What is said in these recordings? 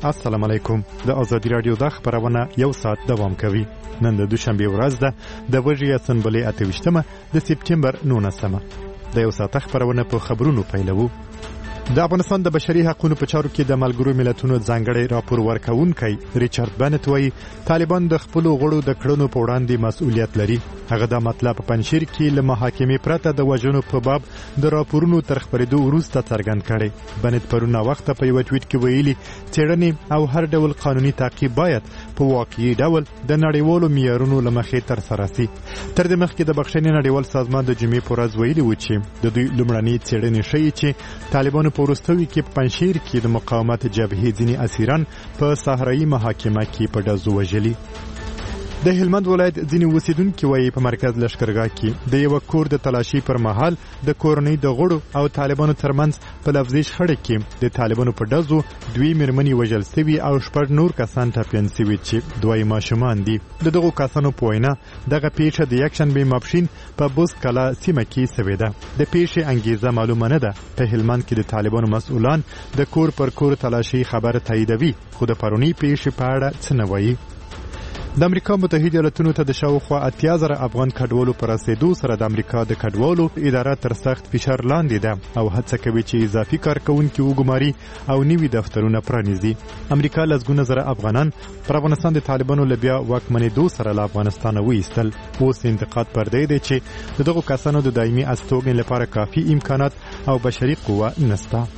السلام علیکم. د ازادي رادیو د خبرونه یو ساعت دوام کوي. نن د دوشنبه ورځ ده د وژې اسمبلی 28 د سپټمبر 19 د یو ساعت خبرونه په خبرونو پیلوو. د افغانستان د بشري حقوقو په چارو کې د ملګرو ملتونو ځانګړی راپور ورکونکي ریچارډ بنت وایي طالبان د خپل غړو د کړنو په وړاندې مسؤلیت لري. هغه دا مطلب په پنځیر کې له محاکمې پرته د وژنو په باب د راپورونو تر خبرېدو وروسته څرګند کړي. بنت پرونه وخت په یو ټویټ کې ویلي څېړنې او هر ډول قانوني تعقیب باید په واقعي ډول د نړیوالو معیارونو لمخې تر سره شي. تر دې مخکې د بخښنې نړیوال سازمان د جمعې په ورځ ویلي و چې د دوی لومړنۍ څېړنې ښیي چې طالبانو په وروستیو کې په پنځیر کې د مقاومت جبهې ځینې اسیران په صحرایي محاکمه کې په ډزو وژلي. د هلمند ولایت ځینې اوسیدونکي وایي په مرکز لښکرګاه کې د یو کور د تلاشي پر مهال د کورنۍ د غړو او طالبانو ترمنځ په لفظي شخړه کې د طالبانو په ډزو دوی مېرمنې وژل شوي او شپږ نور کسان ټپیان شوي چې دوی ماشومان دي. د دغو کسانو په وینا دغه پیښه د یکشنبې ماپښین په بوس کلا سیمه کې شوې ده. د پیښې انګیزه معلومه نه ده. په هلمند کې د طالبانو مسؤلان د کور پر کور تلاشي خبر تاییدوي خو د پرونی پیښې په اړه څه نه وایي. د امریکا متحده ایالاتونو ته د شاوخوا 80,000 افغان کډوالو پر رسیدو سره د امریکا د کډوالو اداره تر سخت فشار لاندې ده او هڅه کوي چې اضافي کارکونکي وګماري او نوي دفترونه پرانیزي. امریکا لسګونه زره افغانان پر افغانستان د طالبانو لبیا واکمنېدو سره له افغانستانه وایستل. اوس انتقاد پر دی چې دغه کسانو د دایمي استوګنې لپاره کافي امکانات او بشري قوه نشته.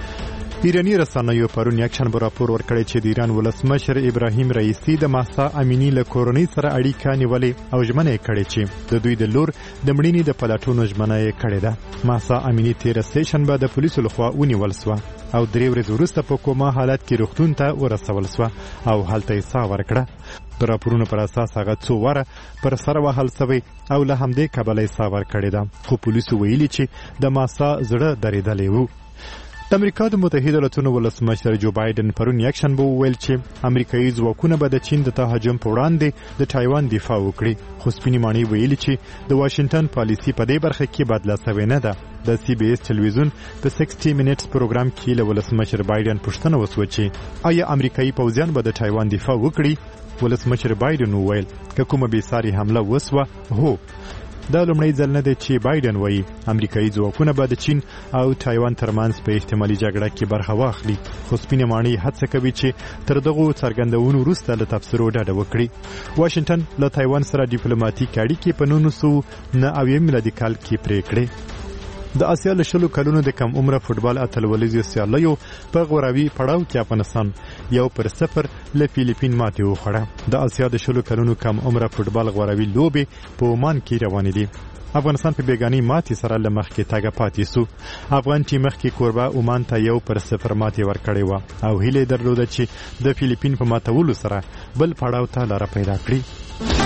ایرانی رسنیو پرون یکشنبه راپور ورکړی چې د ایران ولسمشر ابراهیم رئیسی د مهسا امینی له کورنۍ سره اړیکه نیولې او ژمنه یې کړې چې د دوی د لور د مړینې د پلټونو ژمنه یې کړې ده. مهسا امینی تیر شنبه د پولیسو لخوا ونیول شوه او 3 ورځې وروسته په کومه حالت کې روغتون ته ورسول شوه او هلته یې ساه ورکړه. د راپورونو پر اساس هغه څو واره پر سر وهل شوی او له همدې کبله یې ساه ورکړې ده خو پولیسو ویلي چې د مهسا زړه درېدلی و. د امریکا د متحده ایالاتونو ولسمشر جو بایدن پرون یکشنبه وویل چې امریکایي ځواکونه به د چین د تهاجم په وړاندې د تایوان دفاع وکړي. خو سپینې ماڼۍ ویلي چې د واشنگټن پالیسي په دې برخه کې بدله شوې نه ده. د سی بي اس ټلویزیون په 60 منټس پروګرام کې له ولسمشر بایدن پوښتنه وشوه چې آیا امریکایي پوځیان به د تایوان دفاع وکړي. ولسمشر بایدن وویل که کومه بېساري حمله وسوه هو دا لومړی ځل نه دی چې بایدن وایي امریکایي ځواکونه به د چین او تایوان ترمنځ په احتمالي جګړه کې برخه واخلي. خو سپینې ماڼۍ هڅه کوي چې تر دغو څرګندونو وروسته له تبصرو ډډه وکړي. واشنګټن له تایوان سره ډیپلوماټیک اړیکې په 1990 میلادي کال کې پرې کړې. د آسیا له 20 کلونو د کم عمره فوټبال اتلولیزو سیالیو په غوراوي پړاو کې افغانستان 1-0 له فلیپین ماتې وخوړه. د آسیا د 20 کلونو کم عمره فوټبال غوراوي لوبې په عمان کې روانې دي. افغانستان په بیګاني ماتې سره له مخکې تاګه پاتې سو. افغان ټیم مخکې کوربه عمان ته 1-0 ماتې ورکړې و او هیله درلوده چې د فلیپین په ماتولو سره بل پړاو ته لار پیدا کړي.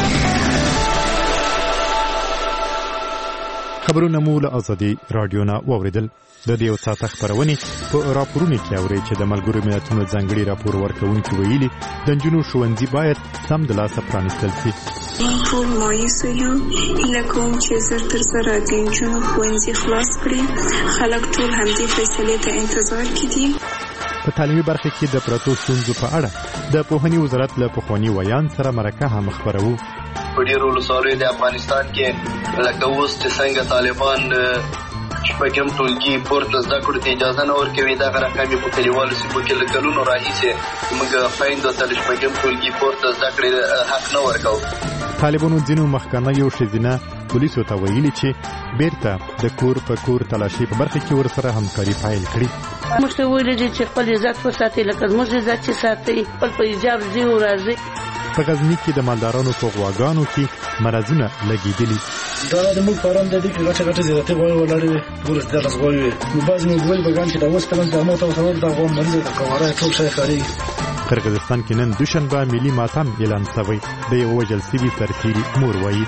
خبرونه مو له ازادي رادیو نه واوریدل. د دې یو ساعت خبرونه په راپورونو کې اوري چې د ملګرو ملتونو ځانګړي راپور ورکونکي ویلي د نجونو ښوونځي باید سم د لاسه پرانیستل شي. ټول مایوسه یو هیله کوم چې زر تر زره د نجونو ښوونځي خلاص کړي. خلک ټول همدې فیصلې ته انتظار کې دي. په تعلیمي برخه کې د پراتو ستونزو په اړه د پوهنې وزارت له پخواني ویان سره مرکه هم خبرو. په ډیرو ولسوالیو د افغانستان کې لکه اوس چې څنګه طالبان شپږم ټولګي پورته زده کړو ته اجازه نه ورکوي. دغه رقم په کلیوالو سیمو کې له کلونو راهیسې موږ خویندو ته شپږم ټولګي پورته زده کړې حق نه ورکوو. طالبانو ځینو مخکنیو ښځینه پولیسو ته ویلي چې بیرته د کور په کور تلاشي په برخه کې ورسره همکاري پیل کړي. موږ ته ویل دي چې خپل عزت وساتئ لکه زموږ عزت چې ساتئ. خپل په حجاب ځئ او راځئ. په غزني کې د مالدارانو په غواګانو کې مرضونه لګېدلي. دا د موږ فارم د دې کې غټه زیاتې غوړې ولاړې ګورس د تاسو غوړې نو بعض موږ بګان چې دا اوس تل د موټو سره د غوړ مریض د کواره ټول شي خاري. قرغیزستان کې نن دوشنبه ملي ماتم اعلان شوی. د یو وجل سیوی سرتیری مور وایي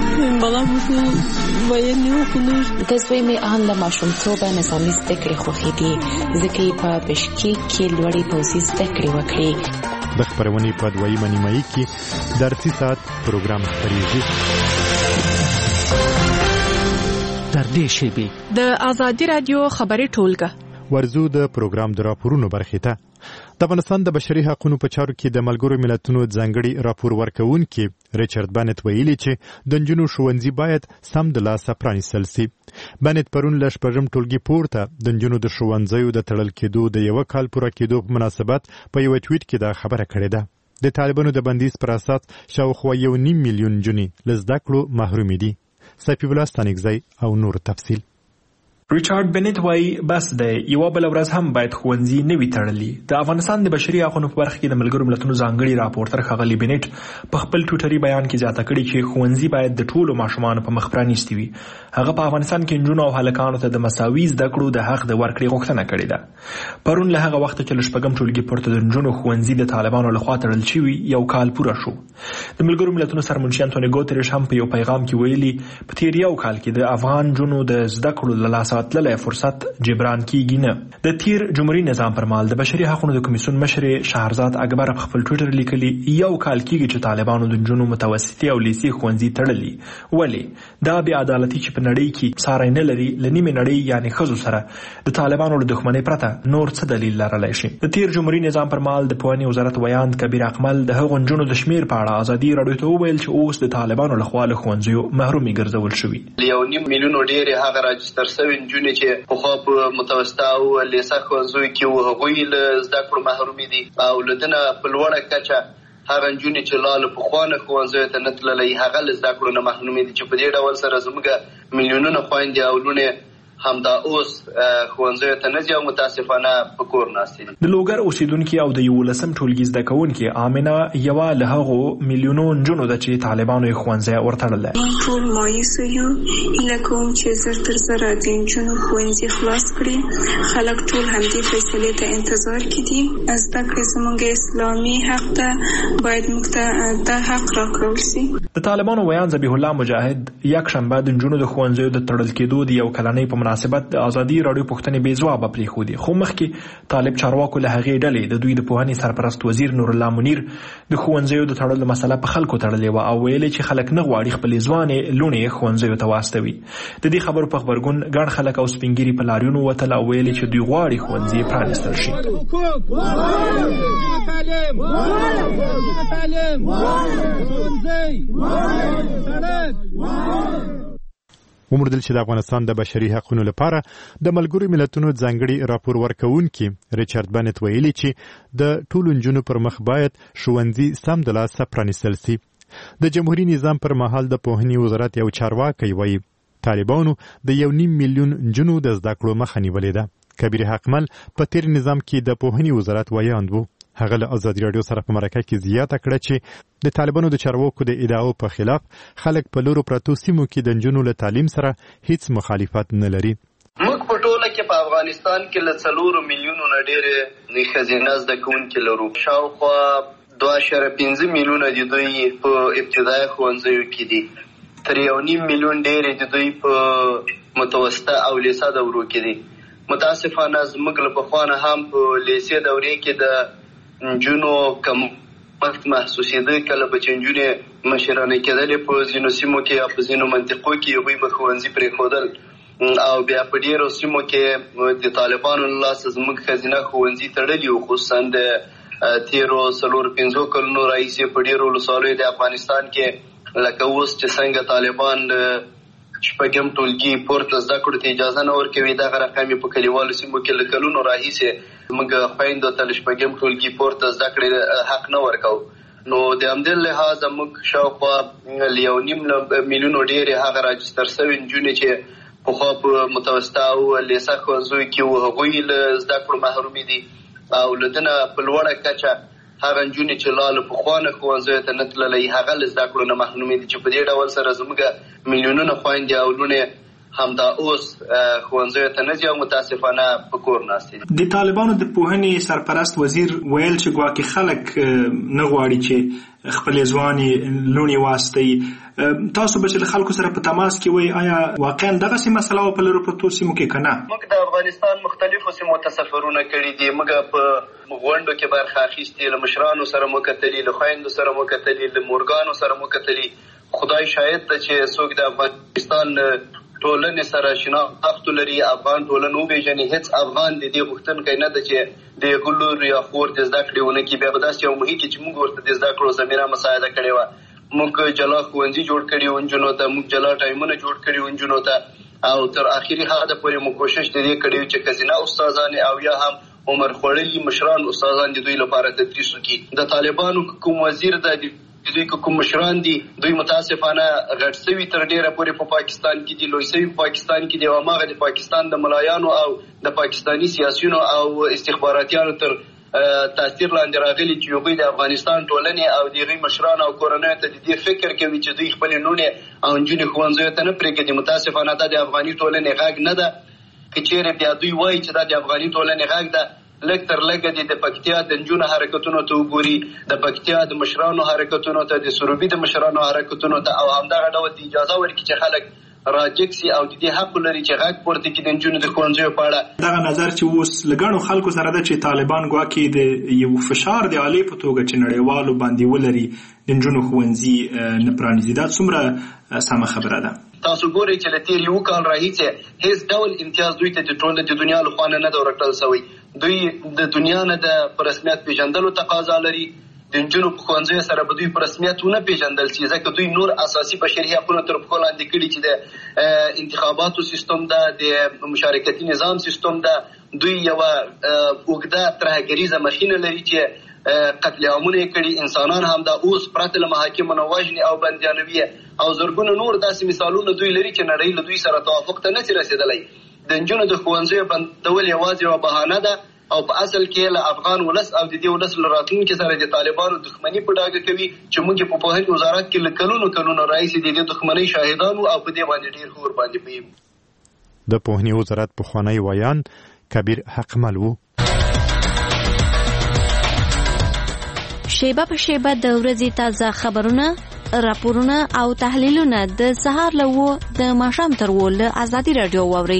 د زوی مې ان له ماشومتوبه نظامي زده کړې خوښې دي ځکه یې په بشکیک کې لوړې پوځي زده کړې وکړې. د خبرونې په دویمه نیمایي کې درسي ساعت پروګرام خپریږي. در دې شیبې د آزادي رادیو خبري ټولګه ورزو د پروګرام د راپورونو برخې ته. د افغانستان د بشري حقوقو په چارو کې د ملګرو ملتونو ځانګړي راپور ورکوونکي ریچارډ بنت ویلي چې د نجونو ښوونځي باید سم د لاسه پرانیستل شي. بنت پرون له شپږم ټولګي پورته د نجونو د ښوونځیو د تړل کېدو د یو کال پوره کېدو په مناسبت په یو ټویټ کې دا خبره کړې ده. د طالبانو د بندیز پر اساس شاوخوا 1.5 میلیون نجونې له زده کړو محروم دي. سپی الله ستانګزی او نور تفصیل. ریچارډ بنت وایي بس دی یوه بله ورځ هم باید ښوونځي نه وي تړلي. د افغانستان د بشري حقوقو په برخه کې د ملګرو ملتونو ځانګړي راپورټر ښاغلي بنت په خپل ټویټري بیان کې زیاته کړې چې ښوونځي باید د ټولو ماشومانو په مخ پرانیستي وي. هغه په افغانستان کې نجونو او هلکانو ته د مساوي زده کړو د حق د ورکړې غوښتنه کړې ده. پرون له هغه وخته چې له شپږم ټولګي پورته د نجونو ښوونځي د طالبانو لخوا تړل شوي یو کال پوره شو. د ملګرو ملتونو سرمنشي انټونیو ګوتریش هم په یو پیغام کې ویلي په تیر یو کال کې د افغان نجونو د زده کړو له لاسه تللی فرصت جبران کیږي نه. د تیر جمهوریت نظام پر مهال د بشري حقوقو د کمیسیون مشر شهرزاد اکبر په خپل ټویټر لیکلي یو کال کیږي چې طالبانو د نجونو متوسطي او لیسي ښوونځي تړلي. ولې دا بې عدالتي چې په نړۍ کې ساری نه لري له نیمې نړۍ یعنی ښځو سره د طالبانو له دښمنۍ پرته نور څه دلیل لرلی شي؟ د تیر جمهوریت نظام پر مهال د پوهنې وزارت ویاند کبیر اکمل د هغو نجونو د شمیر په اړه ازادي راډیو ته وویل چې اوس د طالبانو لخوا له ښوونځیو محرومي ګرځول شوي. 1.5 میلیون ډېرې هغه راجستر شوي نجونې چې پخوا په متوسطه او لیسه ښوونځیو کې وو هغوی له زده کړو محرومي دي او له دې نه په لوړه کچه هغه نجونې چې لا له پخوانه ښوونځیو ته نه تللی هغه له زده کړو نه محرومي دي چې په دې ډول سره زموږ میلیونونه خویندې او لوڼې همدا اوس ښوونځیو ته نه ځي او متاسفانه په کور ناستې دي. د لوګر اوسیدونکي او د 11 ټولګي زده کوونکي آمنه یوه له هغو میلیونو نجونو ده چې طالبانو یې ښوونځی ورتړلی. موږ ټول مایوس یو. هیله کوم چې زر تر زره د نجونو ښوونځي خلاص کړي. خلک ټول همدې فیصلې ته انتظار کې دي. زده کړې زموږ اسلامي حق ده، باید موږ ته دا حق راکړل شي. د طالبانو ویان ذبیح الله مجاهد یکشنبه د نجونو د ښوونځیو د تړل کېدو د یو کلنۍ په مناسبت د ازادي راډیو پوښتنې بې ځوابه پرېښودې. خو مخکې طالب چارواکو له هغې ډلې د دوی د پوهنې سرپرست وزیر نور الله منیر د ښوونځیو د تړلو مسله په خلکو تړلې وه او ویلې چې خلک نه غواړي خپلې ځوانې لوڼې ښوونځیو ته واستوي. د دې خبرو په غبرګون ګڼ خلک او سپین ږیري په لاریون ووتل او ویلې چې دوی غواړي ښوونځي پرانیستل شي. وموندل چې د افغانستان د بشري حقوقو لپاره د ملګرو ملتونو ځانګړي راپور ورکوونکي ریچارډ بنت ویلي چې د ټولو نجونو پر مخ باید ښوونځي سم د لاسه پرانیستل شي. د جمهوریت نظام پر مهال د پوهنې وزارت یو چارواکی وایي طالبانو د 1.5 میلیون نجونو د زده کړو مخه نیولې ده. کبیر اکمل په تیر نظام کې د پوهنې وزارت ویاند وو. هغه له ازادي راډیو سره په مرکه کې زیاته کړه چې د طالبانو د چارواکو د ادعاو په خلاف خلک په لورو پرتو سیمو کې د نجونو له تعلیم سره هیڅ مخالفت نه لري. موږ په ټوله کې په افغانستان کې له 4 میلیونو نه ډېرې ښځینه زده کوونکي لرو. شاوخوا 2.5 میلیونه د دوی په ابتدایي ښوونځیو کې دي. تر 1.5 میلیون ډېرې د دوی په متوسطه او لیسه دورو کې دي. متاسفانه زموږ له پخوانه هم په لیسې دورې کې د نجونو کمښت محسوسېده. کله به چې نجونې مشرانې کېدلې په ځینو سیمو کې یا په ځینو منطقو کې هغوی به ښوونځي پرېښودل او بیا په ډېرو سیمو کې د طالبانو له لاسه زموږ ښځینه ښوونځي تړلي وو. خصوصا د تېرو 4-5 کلونو راهیسې په ډېرو ولسوالیو د افغانستان کې لکه اوس چې څنګه طالبان شپږم ټولګي پورته زده کړو ته اجازه نه ورکوي، دغه رقم یې په کلیوالو سیمو کې له کلونو راهیسې موږ خویندو ته له شپږم ټولګي پورته زده کړې حق نه ورکوو. نو د همدې لحاظه موږ شاوخوا له 1.5 میلیونو ډېرې هغه راجستر شوي نجونې چې پخوا په متوسطه او لیسه ښوونځیو کې وو هغوی له زده کړو محرومي دي او له دې نه په لوړه کچه هغه نجونې چې لا له پخوانه ښوونځیو ته نه تللی هغه له زده کړو نه محرومې دي چې په دې ډول سره زموږ میلیونونه خویندې او لوڼې همدا اوس ښوونځیو ته نه ځي او متاسفانه په کور ناستې دي. د طالبانو د پوهنې سرپرست وزیر ویل چې ګواکې خلک نه غواړي چې خپلې ځوانې لوڼې واستوي. تاسو به چې له خلکو سره په تماس کې وئ آیا واقعا دغسې مسله وه په لرو پرتو سیمو کې که نه؟ موږ د افغانستان مختلفو سیمو ته سفرونه کړي دي. موږ په غونډو کې برخه اخیستې، له مشرانو سره مو کتلي، له خویندو سره مو کتلي، له مورګانو سره مو کتلي. خدای شاهد ده چې څوک د افغانستان ټولنې سره شناخت لري، افغان ټولنه وپېژني. هېڅ افغان د دې غوښتونکی نه ده چې د هغه لور یا خور د زده کړې ونه کړي. بیا به داسې یو محیط کې چې موږ ورته د زده کړو زمینه مساعده کړې وه. موږ جلا ښوونځي جوړ کړي وو نجونو ته، موږ جلا ټایمونه جوړ کړي وو نجونو ته، او تر آخري حده پورې موږ کوشش د دې کړی چې ښځینه استادان او یا هم عمر خوړلي مشران استادان د دوی لپاره تدریس وکړي. د طالبانو کوم وزیر د دوی کوم مشران دي، دوی متاسفانه غټ سوي تر ډیره پورې په پاکستان کې دي، لوی سوي په پاکستان کې دي، او هغه د پاکستان د ملایانو او د پاکستاني سیاسيونو او استخباراتیانو تر تاثیر لاندې راغلي چې هغوی د افغانستان ټولنې او د هغوی مشران او کورنیو ته د دې فکر کوي چې دوی خپلې لوڼې او نجونې ښوونځیو ته نه پرېږدي. متاسفانه دا د افغاني ټولنې غږ نه ده. که چېرې بیا دوی وایي چې دا د افغاني ټولنې غږ ده، لږ تر لږه د پکتیا د نجونو حرکتونو ته وګوري، د پکتیا د مشرانو حرکتونو ته، د سروبي د مشرانو حرکتونو ته، او همدغه ډول د اجازه ورکړي چې خلک راجګ سي او د دې حق لري چې غږ پورته کړي د نجونو د ښوونځیو په اړه. دغه نظر چې اوس له ګڼو خلکو سره ده چې طالبان ګواکې د یو فشار د آلې په توګه چې نړیوالو باندې ولري د نجونو ښوونځي نه پرانیزي، دا څومره سمه خبره ده؟ تاسو ګورئ چې له تېر یو کال راهیسې هیڅ ډول امتیاز دوی ته د ټول د دنیا له خوا نه ده ورکړل شوی. دوی د دنیا نه د په رسمیت پیژندلو تقاضا لري. د نجونو په ښوونځیو سره به دوی په رسمیت ونه پیژندل شي، ځکه دوی نور اساسي بشري حقونه تر پښو لاندې کړي چې د انتخاباتو سیستم ده، د مشارکتي نظام سیستم ده. دوی یوه اوږده ترهګریزه مخینه لري چې قتل عامونه یې کړي، انسانان هم دا اوس پرته له محاکمو نه وژني او بندیانوي، او زرګونه نور داسې مثالونه دوی لري چې نړۍ له دوی سره توافق ته نشي رسېدلی. د نجونو د ښوونځیو بندول یوازې یوه بهانه ده، او په اصل کې له افغان ولس او د دې ولس له راتلونکي سره د طالبانو دښمني په ډاګه کوي چې موږ په پوهنې وزارت کې له کلونو راهیسې د دې دښمنۍ شاهدان وو او په دې باندې ډېر ښه ورباندې پوهېږو. د پوهنې وزارت پخوانی ویان کبیر حقمل وو. شیبه په شیبه د ورځې تازه خبرونه، راپورونه او تحلیلونه د سهار له 9 د ماښام تر 10 له ازادي رادیو واورئ.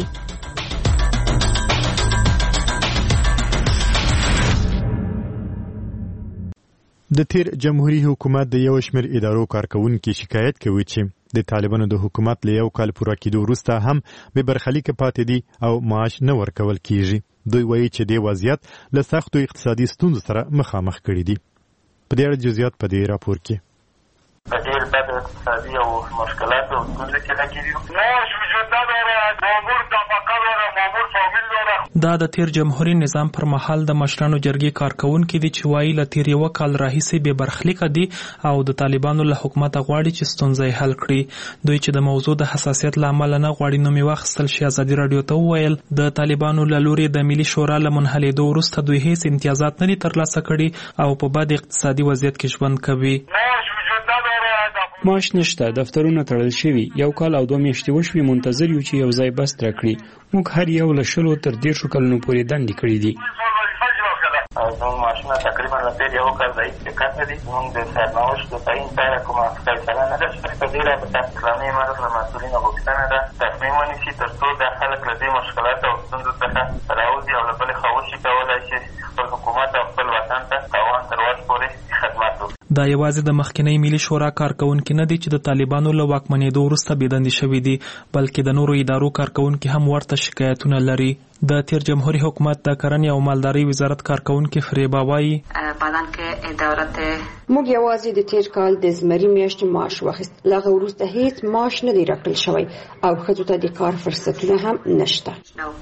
د تیر جمهوریت حکومت د یو شمېر ادارو کارکونکو شکایت کوي چې د طالبانو د حکومت له یو کال پوره کېدو وروسته هم به برخلیک پاتې دي او معاش نه ورکول کیږي. دوی وایي چې د وضعیت له سختو اقتصادي ستونزو سره مخامخ کړي دي. په دې اړه جزئیات په دې راپور کې. په ډېر بد اقتصادي او مشکلاتو او ستونزو کې لګېدي یو. معاش وجود نه لري، مامور طبقه لري، مامور فامیل لري. دا د تیر جمهوریت نظام پر مهال د مشرانو جرګې کارکونکو دي چې وایي له تیر یو کال راهیسې به برخلیک دي او د طالبانو له حکومت غواړي چې ستونزې حل کړي. دوی چې د موضوع د حساسیت له امله نه غواړي نومي واخیستل شي، ازادي رادیو ته وویل د طالبانو له لوري د ملي شورا له منحلېدو وروسته دوی هیڅ امتیازات نه دي ترلاسه کړي او په بد اقتصادي وضعیت کې ژوند کوي. معاش نشته، دفترونه تړل شوي، یو کال او 2 میاشتې وشوي منتظر یو چې یو ځای بس راکړي. موږ هر یو له 10 تر 13 کلونو پورې دندې کړې دي. زموږ معاشونه تقریبا له تېر یو کال راهیسې کم دي. زموږ د سرنوشت د تعیین په اړه کومه فیصله نه ده شوې. په دې رابطه اسلامي امارت له مسؤلینو غوښتنه ده تصمیم ونیسي تر څو دا خلک له دې مشکلاتو او ستونزو څخه راوځي او له بلې خوا وشي کولی چې خپل حکومت او خپل وطن ته تاوان تر وس پورې خدمت وکړي. دا یوازې د مخکنی ملي شورا کارکونکو نه دي چې د طالبانو له واکمنېدو وروسته بېدندې شوي دي، بلکې د نورو ادارو کارکونکو هم ورته شکایتونه لري. د تیر جمهوریت حکومت د کرنې او مالدارۍ وزارت کارکونکو فریبا وایي موږ یوازې د تیر کال د زمري میاشتې معاش واخیست، له هغه وروسته هیڅ معاش نه دی راکړل شوی او ښځو ته د کار فرصتونه هم نشته.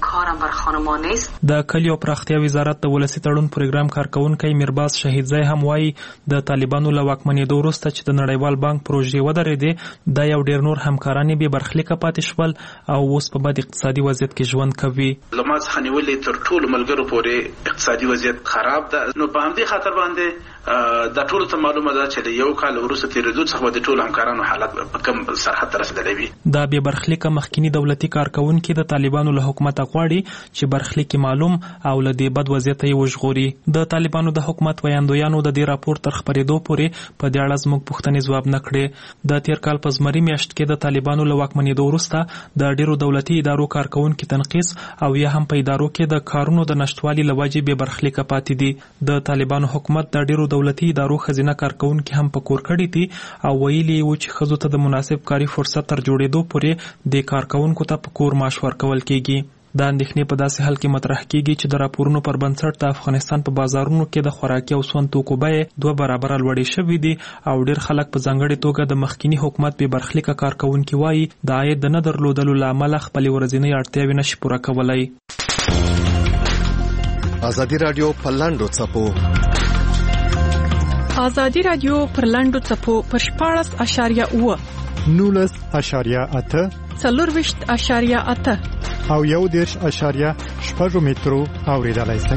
د کلیو پراختیا وزارت د ولسي تړون پروګرام کارکونکی میرباز شهیدزی هم وایي د طالبانو له واکمنېدو وروسته چې د نړیوال بانک پروژې ودرېدې، دا یو ډېر نور همکاران بې برخلیکه پاتې شول او اوس په بد اقتصادي وضعیت کې ژوند کوي. ما څخه نیولې تر ټولو ملګرو پورې اقتصادي وضعیت خراب ده. نو په همدې خاطر باندې دا ټولو ته معلومه ده چې د یو کال وروسته تېرېدو څخه د ټولو همکارانو حالت په کوم سرحد ته رسېدلی وي. دا بې برخلیکه مخکینی دولتي کارکونکي د طالبانو له حکومت غواړي چې برخلیک معلوم او له دې بد وضعیت یې وژغوري. د طالبانو د حکومت ویاندویانو د دې راپور تر خپرېدو پورې په دې اړه زموږ پوښتنې ځواب نه کړې. د تیر کال په زمري میاشت کې د طالبانو له واکمنېدو وروسته د ډېرو دولتي ادارو کارکونکو تنقیص او یا هم هم په ادارو کې د کارونو د نشټوالي لوجې به برخلیک پاتې دي. د طالبانو حکومت د ډیرو دولتي ادارو خزینه کارکونکو هم په کور کړی دي او ویلي و چې ښځو ته د مناسب کاري فرصت تر جوړېدو پورې د کارکونکو ته په کور معاش ورکول کیږي. دا اندېښنې په داسې حال کې مطرح کیږي چې د راپورونو پر بنسټ د افغانستان په بازارونو کې د خوراکي او سون توکو بیې 2 برابره لوړې شوې دي او ډېر خلک په ځانګړې توګه د مخکینی حکومت به برخلیکه کارکونکي وایي د عاید د نه درلودلو له امله خپلې ورځنۍ اړتیاوې نشي پوره کولی. ازادي راډیو په لاندو څپو ازادي راډیو پر لاندو څپو پر 14.8 19.8 4.8 او 1.8 مترو اوریدلای شئ.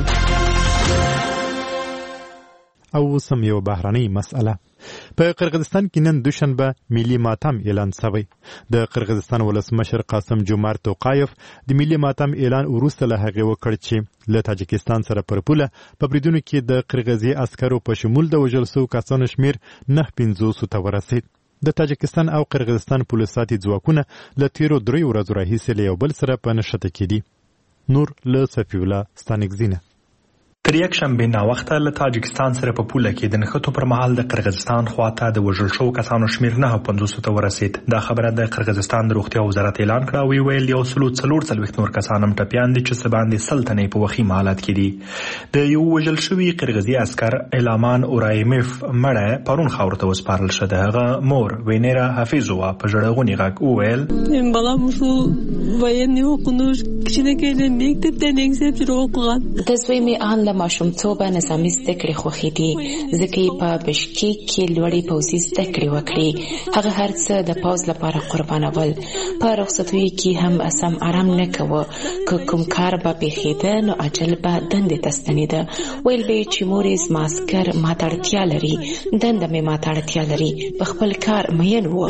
او سم یو بهرنۍ مسأله. په قرغیزستان کې نن دوشنبه ملي ماتم اعلان شوی. د قرغیزستان ولسمشر قاسم جومارت توقایف د ملي ماتم اعلان وروسته له هغې وکړ چې له تاجکستان سره پر پوله په بریدونو کې د قرغیزي عسکرو په شمول د وژل شوو کسانو شمیر 950 ته ورسید. د تاجکستان او قرغیزستان پولیساتي ځواکونه له تیرو 3 ورځو راهیسې له یو بل سره په نښته کې دي. نور له صفی الله ستانکزینه. تر یک شنبه ناوخته له تاجکستان سره په پوله کې د نښتو پر مهال د قرغیزستان خواته د وژل شوو کسانو شمیر 950 ته ورسید. دا خبره د قرغیزستان د روغتیا وزارت اعلان کړه او ویل 144 نور کسان هم ټپیان دي چې څه باندې 100 تنې په وخیم حالت کې دي. د یو وژل شوي قرغیزي عسکر الامان اورایمیف مړه پرون خاور ته وسپارل شوه. هغه مور وینیرا حفیظووا په ژړغوني غږ وویل بالام شو ویني وقنوش کښینه کې لیکته تنګ سه چروقان تصویمي ان ماشومتوبه نظامي زده کړې خوښې دي ځکه یې په بشکیک کې لوړې پوځي زده کړې وکړې. هغه هر څه د پوځ لپاره قربانول. په رخصتیو کې هم سم آرام نه کوه. که کوم کار به پیښېده نو عجل به دندې ته ستنېده. ویل به چې مورې زما عسکر ما ته اړتیا لري، دنده مې ما ته اړتیا لري، په خپل کار مین و.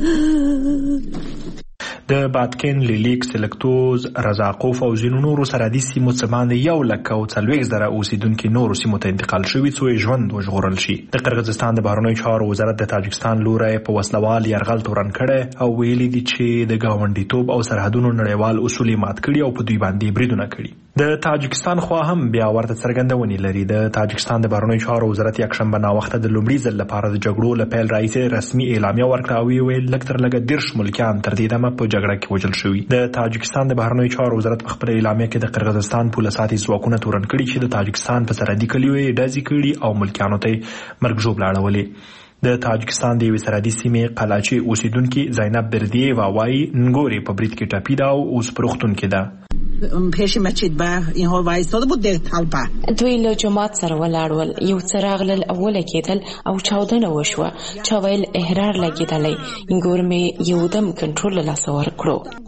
د باتکن، لیلیک، سلکتوز، رزاقوف او ځینو نورو سرحدي سیمو څخه باندې 140,000 اوسیدونکي نورو سیمو ته انتقال شوي څو ژوند وژغورل شي. د قرغیزستان د بهرنیو چارو وزارت د تاجکستان لوری په وسلوال یرغل تورن کړی او ویلي دي چې د ګاونډیتوب او سرحدونو نړیوال اصول مات کړي او په دوی باندې بریدونه کړي. د تاجکستان خوا هم بیا ورته څرګندونې لري. د تاجکستان د بهرنیو چارو وزارت یکشنبه ناوخته د لومړي ځل لپاره د جګړو له پیل راهیسې رسمي اعلامیه ورکړه او ویل لږ تر لږه 10 ملکیان تر دې دمه په جګړه کې وژل شوي. د تاجکستان د بهرنیو چارو وزارت په خپل اعلامیه کې د قرغیزستان پولیساتي ځواکونه تورن کړي چې د تاجکستان په سرحدي کلیو یې ډزې کړي او ملکیانو ته مرګ ژوبله اړولې. د تاجکستان د یوې سرحدي سیمې قلاچي اوسیدونکي زینب بردییوا وایي نګوري په برید کې ټپي ده او اوس په روغتون کې ده. پیش مسجد به اینها وایستاده بود در طلبه. دوی له جماعت سره ولاړول. یو څراغ له اوله کېدل او چاودنه وشوه. چا ویل احرار لګېدلی. انګور مې یو دم کنټرول له لاسه ورکړو.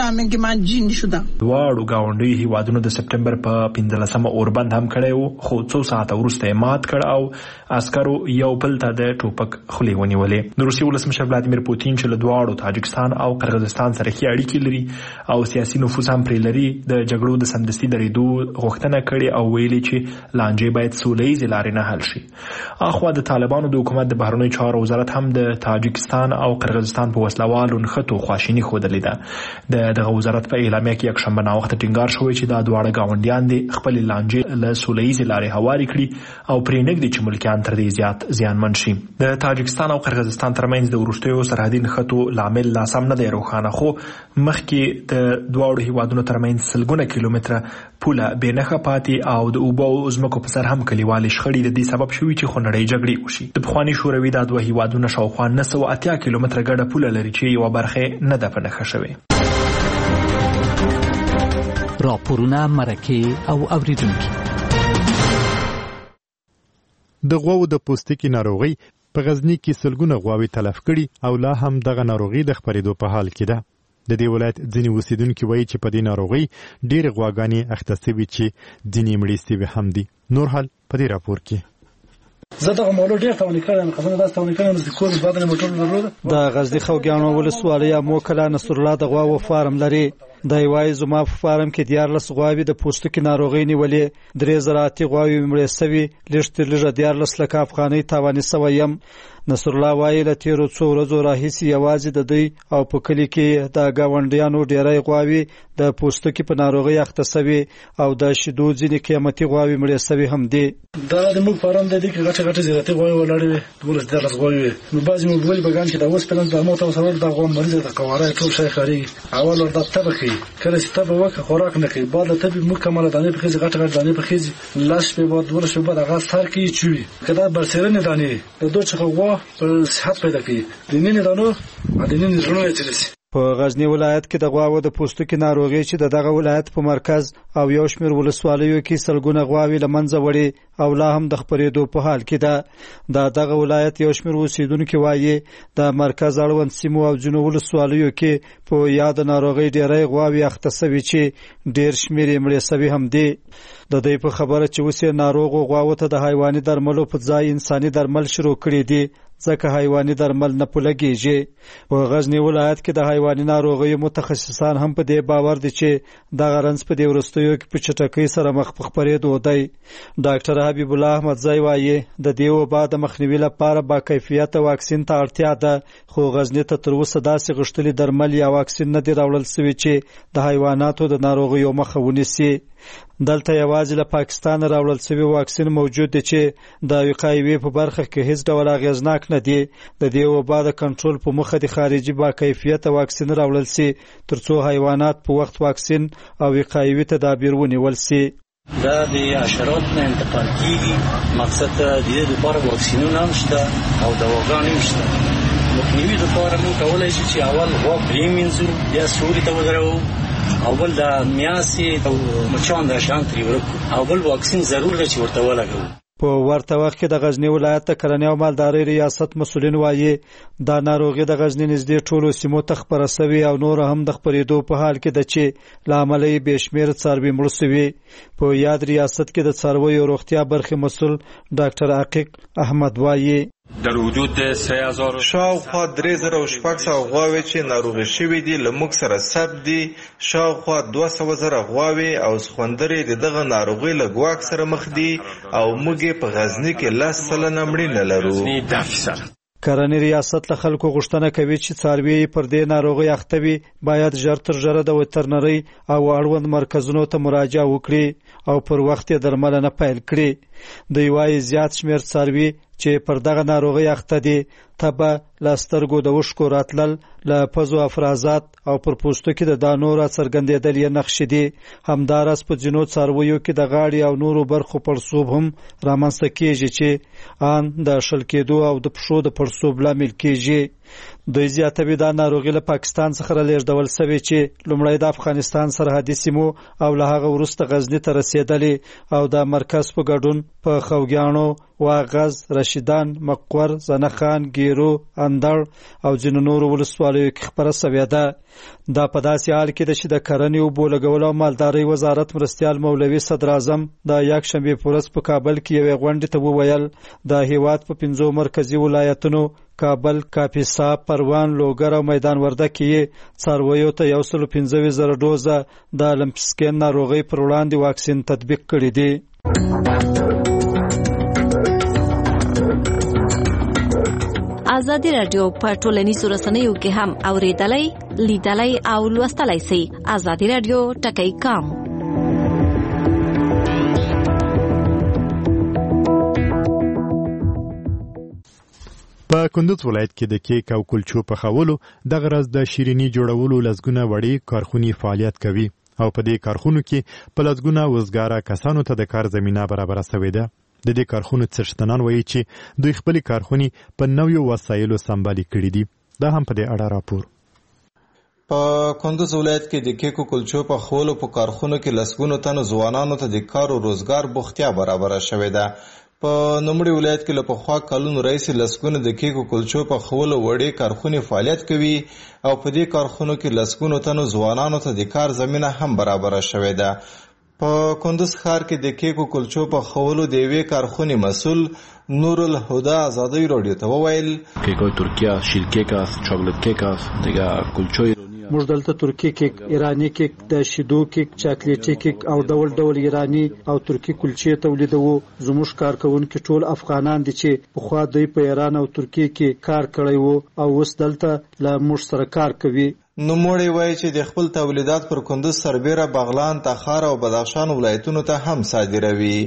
من جین شدم. دواړو ګاونډیو هیوادونو د سپټمبر په 15مه اوربند هم کړی و خو څو ساعته وروسته یې مات کړ او عسکرو یو بل ته د ټوپک خولې ونیولې. د روسیې ولسمشر ولادیمیر پوتین چې له دواړو تاجکستان او قرغیزستان سره ښې اړیکې لري او سیاسي نفوذ هم پرې لري د جګړو د سمدستي درېدو غوښتنه کړې او ویلي چې لانجې باید سولهییزې لارې نه حل شي. اخوا د طالبانو د حکومت د بهرنیو چارو وزارت هم د تاجکستان او قرغیزستان په وسلوالو نښتو خواشیني ښودلې ده. دغه وزارت په اعلامیه کې یکشنبه ناوخته ټینګار شوی چې دا دواړه ګاونډیان دي خپلې لانجې له سولهییزې لارې هوارې کړي او پرې نږدې چې ملکیان تر دې زیات زیانمن شي. د تاجکستان او قرغیزستان ترمنځ د وروستیو سرحدي نښتو لامل لا سم نه دی روښانه خو مخکې د دواړو هیوادونو ترمنځ سلګونه کیلومتره پوله بې نښه پاتې او د اوبو او ځمکو په سر هم کلیوالې شخړې د دې سبب شوي چې خونړۍ جګړې وشي. د پخواني شوروي دا دوه هیوادونه شاوخوا 980 کیلومتره ګډه پوله لري چې یوه برخه نه ده په نښه شوې. راپورونه، مرکې او اوریدونکي. د غواوو د پوستکي ناروغي په غزني کې سلګونه غواوې تلف کړي او لا هم دغه ناروغي د خپرېدو په حال کې ده. د دې ولایت ځینې اوسیدونکي وایي چې په دې ناروغي ډېرې غواګانې اخته سوي چې ځینې مړې سوي هم دي. نور حال په دې راپور کې. زه دغه مولود ډېر تاواني کړی خبره دا تاواني کړی چې کور بعد نه موټر درلوده. د غزني خوږیاڼو ولسوالۍ موکله نصرالله د غواوو فارم لري. د یوای زما په فارم کې 14 غواوې د پوستکي ناروغي نیولې. 3 زراعتي غواوې مړې سوي. لږ تر لږه 14 لک افغانۍ تاواني سوی یم. نصر الله وایي له تیرو څو ورځو راهیسې یوازې د دوی او په کلي کې د ګاونډیانو ډیری غواوې د پوستکي په ناروغۍ اخته سوي او د شیدو ځینې قیمتي غواوې مړې سوي هم دي. دا د موږ فارم د دې کې غټه زیاتې غواوې ولاړې وې 12 غواوې نو بعضې مو ویل بګان چې د اوس پلان د موته سره د غوا مریضه د کواره ټول شي خاري اول ورته تبه کوي کله چې تبه وکړه خوراک نه کوي بعد ته به مکمل دانه په خېز غټه دانه په خېز لاس په بعد ورشه بعد هغه سر کې چوي کله برسرنه دانه د دوه څخه غوا په صحت پیدا کوي د نینې دانو د نینې زړه چرسي. په غزنی ولایت کې د غواو د پوستکي ناروغي چې دغه ولایت په مرکز او یو شمېر ولسوالیو کې سلګونه غواوې لمنځه وړي او لا هم د خپرېدو په حال کې ده. دغه ولایت یو شمېر اوسیدونکو وایي د مرکز اړوند سیمو او ځینو ولسوالیو کې په یاد ناروغي ډېری غواوې اخته سوي چې ډېر شمېر یې مړې سوي هم دي. د دوی په خبره چې اوس یې ناروغو غواوو ته د حیواني درملو په ځای انساني درمل شروع کړي دي ځکه حیواني درمل نه پلګیږي. په غزنی ولایت کې د حیواني ناروغیو متخصصان هم په دې باور دي چې دغه رنځ په دې وروستیو کې په چټکۍ سره مخ په خپرېدو دی. ډاکټر حبیب الله احمدزی وایي د دې وبا د مخنیوي لپاره با کیفیته واکسین ته اړتیا ده خو غزنی ته تر اوسه داسې غښتلي درمل یا واکسین نه دي راوړل سوي چې د حیواناتو د ناروغیو مخه ونیسي. دلته یوازې له پاکستان راوړل شوی واکسین موجود دی چې د وقایوي په برخه کې هیڅ ډول اغیزناک نه دی. د دې وبا د کنټرول په موخه د خارجي با کیفیته واکسین راوړل شي ترڅو حیوانات په وخت واکسین او وقایوي تدابیر ونیول شي. دا د حشرات نه انتقال کیږي مقصد د دې لپاره واکسینونه نشته او دواګانې نشته. مخنیوي لپاره موږ کولای شو چې اول غوا پریمینځو بیا سوري ته ودرو اول د میاسي او مچان د شانتري ورکو اول واکسین ضرور دی چې ورته ولګو. په ورته وخت کې د غزنی ولایت د کرنې او مالدارۍ ریاست مسؤلین وایي دا ناروغي د غزنی نږدې ټولو سیمو ته خپره سوي او نور هم د خپرېدو په حال کې ده چې له امله یې بې شمېره څاروي مړه سوي. په یاد ریاست کې د څارویو روغتیا برخې مسؤل ډاکټر عقیق احمد وایي در حدود 3000 شاوخوا 3600 غواوې چې ناروغي شوي دي له موږ سره ثبت دي. شاوخوا 200,000 غواوې او سخوندرې د دغه ناروغۍ له ګواښ سره مخ دي او موږ په غزنی کې 10% مړینه لرو. کرنې ریاست له خلکو غوښتنه کوي چې څاروي پر دې ناروغي اخته وي باید ژر تر ژره د وترنرۍ او اړوند مرکزونو ته مراجعه وکړي او پر وخت یې درملنه پیل کړي. دوی وایي زیات شمېر څاروي چې پر دغه ناروغي اخته دي تبه له سترګو د اوښکو راتلل له پزو افرازات او پر پوستکي د دانو را څرګندېدل یې نښې دي. همداراز په ځینو څارویو کې د غاړې او نورو برخو پړسوب هم رامنځته کېږي چې ان د شل کېدو او د پښو د پړسوب لامل کېږي. دوی زیاتوي دا ناروغي له پاکستان څخه رالیږدول سوې چې لومړی د افغانستان سرحدي سیمو او له هغه وروسته غزني ته رسېدلې او د مرکز په ګډون په خوږیاڼو واغز رشیدان مقور زنخان ګیرو اندړ او ځینو نورو ولسوالیو کې خپره سوې ده. دا په داسې حال کې ده چې د کرنې اوبو لګولو او مالدارۍ وزارت مرستیال مولوي صدراعظم د یکشنبې په ورځ په کابل کې یوې غونډې ته وویل د هیواد په 5 مرکزي ولایتونو کابل، کاپیسا، پروان، لوګر او میدان وردګ کې څارویو ته 115,000 ډوزه د لمپسکین ناروغۍ پر وړاندې واکسین تطبیق کړي دي. ازادي راډیو په ټولنیزو رسنیو کې هم اوریدلای، لیدلای او لوستلای شئ. ازادي راډیو ټکی کام. په کندوز ولایت کې د کیک او کلچو پخولو دغه ورځ د شیریني جوړولو لزګونه وړي کارخونې فعالیت کوي او په دې کارخونو کې په لزګونه وزګاره کسانو ته د کار زمينه برابر شوې ده. د دې کارخونو څښتنان وایي چې دوی خپل کارخونې په نویو وسایلو سمبالي کړې دي. دا هم په دې اړه راپور. په کندوز ولایت کې د کیک او کلچو پخولو په کارخونو کې لسګونو تنو ځوانانو ته د کار او روزګار بوختیا برابر شوې ده. په نوموړي ولایت کې له پخوا کلونو راهیسې لسګونو د کیک او کلچو پخولو وړې کارخونې فعالیت کوي او په دې کارخونو کې لسګونو تنو ځوانانو ته د کار زمینه هم برابر شوې ده. په کندوز ښار کې د کیک او کلچو پخولو د یوې کارخونې مسؤل نور الهدى ازادي راډیو ته وویل کیک ترکیه شیر کیک است، چاکلیت کیک است، دیگه کلچوی موږ دلته ترکی کیک، ایرانی کیک، د شیدو کیک، چاکلیټي کیک او ډول ډول ایرانی او ترکی کلچې تولیدوو. زموږ کارکونکي ټول افغانان دي چې پخوا دوی په ایران او ترکی کې کار کړی وو او اوس دلته له موږ سره کار کوي. نوموړی وایي چې د خپل تولیدات پر کندوز، سربیره، بغلان، تخار او بدخشان ولایتونو ته هم صادروي.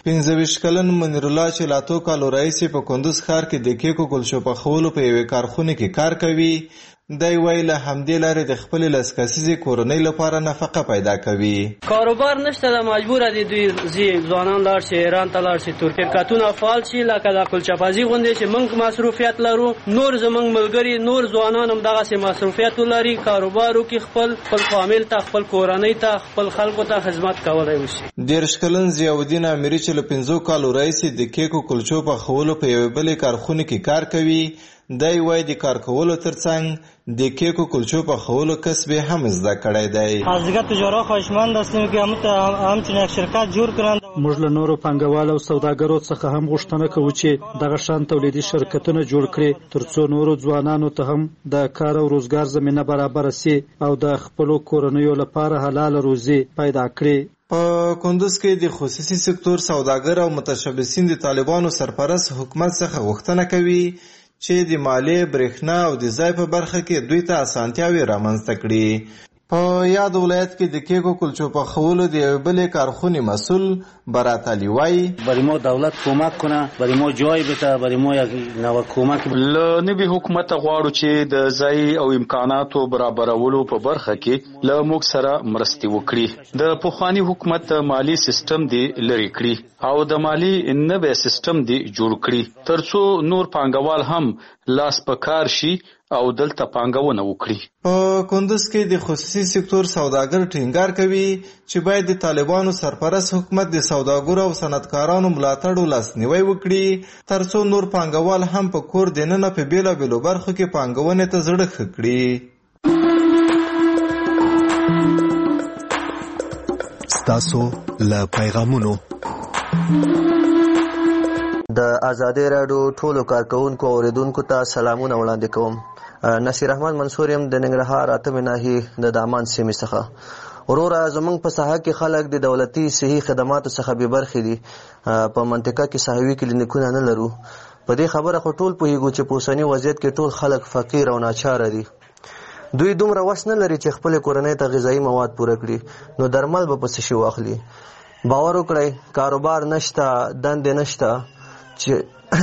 25 کلن منیر الله چې لا څو کالو راهیسې په کندوز ښار کې د کیکو کلچو پخولو په یوې کارخونه کې کار کوي. دی وایي له همدې لارې د خپلې لس کسیزې کورنۍ لپاره نفقه پیدا کوي. کاروبار نشته، د مجبوره دي دوی ځوانان لاړ شي ایران ته لاړ شي، شرکتونه فعال شي لکه د کلچه‌بازي غوندې چې موږ مصروفیت لرو. نور زموږ ملګري نور ځوانان هم دغسې مصروفیت لري، کاروبار وکړي، خپل فامیل ته، خپل کورنۍ ته، خپل خلکو ته خدمت کولی وشي. 13 کلن ضیاءالدین امیري چې له 15 کالو راهیسې د کیکو کلچو پخولو په یوې بلې کارخونه کې کار کوي. دی وایي د کار کولو ترڅنګ د کیکو کلچو پخولو کسب هم زده کړی دی. از دیگه تجارت خواهشمند هستیم که همچنین یک شرکت جوړ کړند. موږ له نورو پانګوالو او سوداګرو څخه هم غوښتنه کوو چې دغه شان تولیدي شرکتونه جوړ کړي ترڅو نورو ځوانانو ته هم د کار او روزګار زمینه برابر شي او د خپلو کورنیو لپاره حلال روزي پیدا کړي. په کندوز کې د خصوصي سکتور سوداګر او متشبثین د طالبانو سرپرست حکومت څخه غوښتنه کوي چې د مالیې، برېښنا او د ځای په برخه کې دوی ته اسانتیاوې رامنځته کړي. په یاد ولایت کې د کیکو کلچو پخولو د یوې بلې کارخونې مسئول برات علي وایي برای ما دولت کمک کنه، برای ما جای بده، برای ما یک نوع کمک. له نوي حکومت غواړو چې د ځای او امکاناتو برابرولو په برخه کې له موږ سره مرستې وکړي. د پخواني حکومت مالی سیستم دی لري کړي او د مالی نوې سیستم دی جوړ کړي ترڅو نور پانګوال هم لاس په کار شي او دلته پانګونه وکړي. په کندوز کې د خصوصي سکتور سوداګر ټینګار کوي چې باید د طالبانو سرپرست حکومت د سوداګرو او صنعتکارانو ملاتړ لاسنیوي وکړي ترڅو نور پانګوال هم په کور دننه په بیلابیلو برخو کې پانګونې ته زړه ښه کړي. ستاسو له پیغامونو د آزادۍ راډیو ټولو کارکونکو او اوریدونکو ته سلامونه وړاندې کوم. نصیر احمد منصور یم د ننګرهار 8 ناحیې د دامان سیمې څخه. وروره زموږ په ساحه کې خلک د دولتي صحي خدماتو څخه بې برخې دي. په منطقه کې صحوي کلینیکونه نه لرو. په دې خبره خو ټول پوهیږو چې په اوسني وضعیت کې ټول خلک فقیر او ناچاره دي. دوی دومره وس نه لري چې خپل کورنۍ ته غذایي مواد پوره کړي، نو درمل به پس شي واخلي. باور وکړئ کاروبار نشته، دندې نشته چې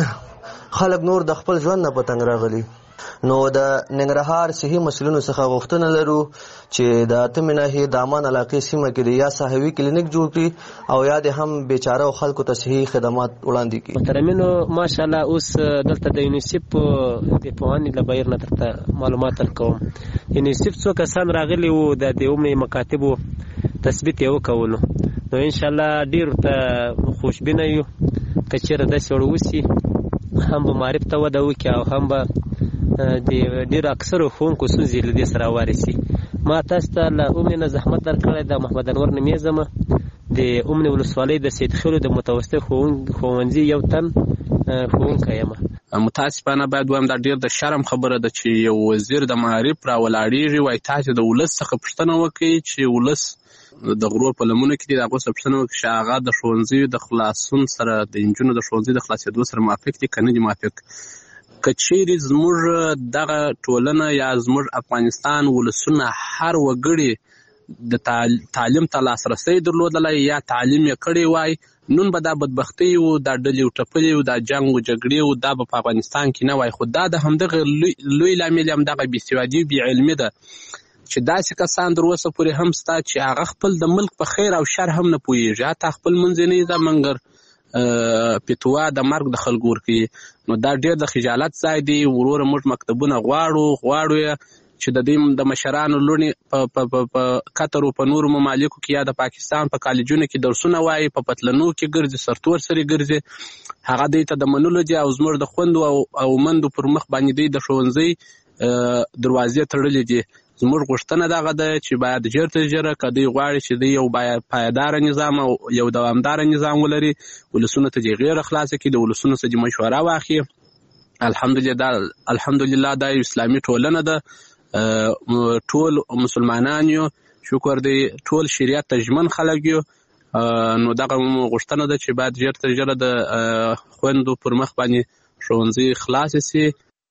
خلک نور د خپل ژوند نه پتنګ راغلي. نو د ننګرهار صحي مسلونو څخه غوښتنه لرو چې د 8 ناحیې دامان علاقې سیمه کې یا صحوي کلینیک جوړ کړي او یا د هم بیچاره خلکو ته صحي خدمات وړاندې کړي. محترمینو ماشاءالله اوس دلته د یونیسف د پوهنې له بهیر نه درته معلومات درکوم. یونیسف څو کسان راغلي وو د عمومي مکاتبو تثبیت یې وکولو، نو انشاءالله ډېر ته خوشبینه یو که چېرې داسې ور وسي هم به معرف ته وده وکړي او هم به د ډېرو اکثرو ښوونکو ستونزې له دې سره وارسي. ما تاسو ته له اومنې نه زحمت درکړی د محمد انور نومې ځمه د اومنې ولسوالۍ د سید خیلو د متوسط ښوونځي یو تن ښوونکی یم. متاسفانه باید وایم دا ډېر د شرم خبره ده چې یو وزیر د معارف راولاړېږي وایي تاسې د ولس څخه پوښتنه وکړئ چې ولس د غرور په لمنو کې دي د هغو څخه پوښتنه وکړي چې هغه د ښوونځیو د خلاصون سره د نجونو د ښوونځي د خلاصېدو سره موافق دي که نه دي موافق. که چیرې زموږ دغه ټولنه یا زموږ افغانستان ولسونه هر وګړي د تعلیم ته لاسرسی درلودلی یا تعلیم یې کړی وای نن به دا بدبختۍ و دا ډلې و ټپلې و دا جنګ و جګړې و دا به په افغانستان کې نه وای. خو دا د همدغه لوی لامل هم دغه بېسوادي بې علمي ده چې داسې کسان تر اوسه پورې هم شته چې هغه خپل د ملک په خیر او شر هم نه پوهېږي، حتی خپل منځنۍ ده منګر فتوا د مرګ د خلکو ورکوي. نو دا ډېر د خجالت ځای دی. وروره موږ مکتبونه غواړو یې چې د دې د مشرانو لوڼې په قطر او په نورو ممالکو کې یا د پاکستان په کالجونو کې درسونه وایي، په پتلنو کې ګرځي، سرتور سرې ګرځي، هغه دوی ته د منلو دي او زموږ د خویندو او مندو پر مخ باندې دوی د ښوونځي دروازې تړلې دي. زموږ غوښتنه دغه ده چې باید ژر تر ژره که دوی غواړي چې دوی یو پایداره نظام او یو دوامداره نظام ولري، ولسونو ته دې غیره خلاصه کړي، د ولسونو څخه مشوره واخلي. الحمدلله دا اسلامي ټولنه ده، ټول مسلمانان یو، شکر دی ټول شریعت ته ژمن خلک یو، نو دغه غوښتنه ده چې باید ژر تر ژره د خویندو پر مخ باندې ښوونځي خلاص شي.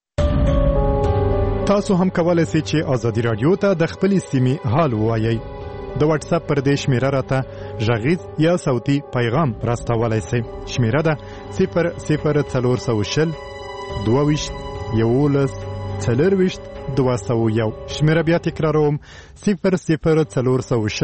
تاسو هم کولای شئ چې آزادي رادیو ته د خپلې سیمې حال ووایئ. د واتس اپ پر دې شمیره راته غږیز یا صوتي پیغام راستولای شئ. شمیره ده 00420 22 11 40 201. شمیره بیا تکراروم 00420